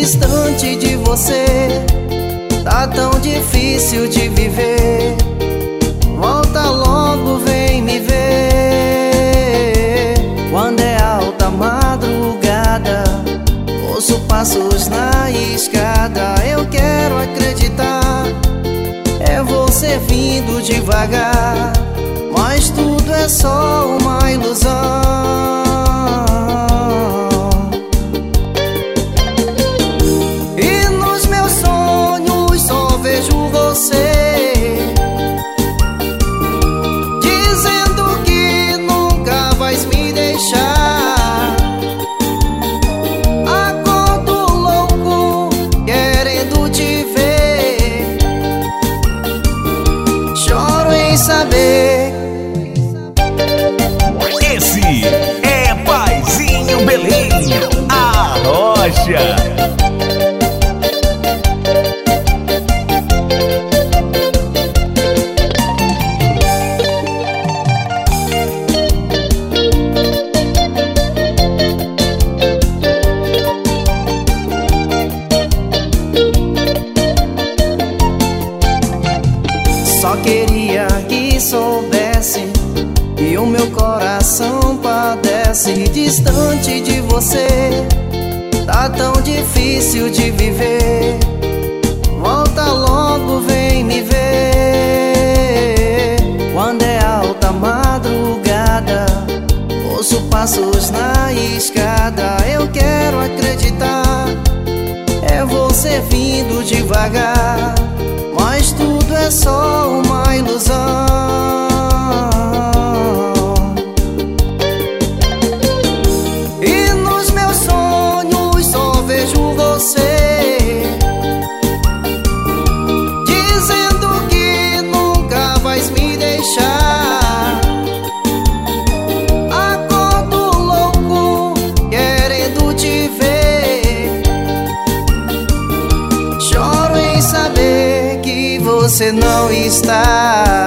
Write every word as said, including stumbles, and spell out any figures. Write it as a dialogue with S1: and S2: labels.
S1: distante de você. Tá tão difícil de viver. Volta logo, vem me ver. Quando é alta madrugada, ouço passos na escada. Eu quero acreditar, é você vindo devagar, mas tudo é só uma ilusão. E nos meus sonhos só vejo você, dizendo que nunca vais me deixar. Acordo louco querendo te ver, choro em saber.
S2: Esse é Paizinho Belém, a Rocha.
S1: Só queria que soubesse que o meu coração padece. Distante de você, tá tão difícil de viver. Volta logo, vem me ver. Quando é alta madrugada, ouço passos na escada. Eu quero acreditar, é você vindo devagar, mas tudo é só uma ilusão. E nos meus sonhos só vejo você, dizendo que nunca vais me deixar. Acordo louco querendo te ver, choro em saber que você não está.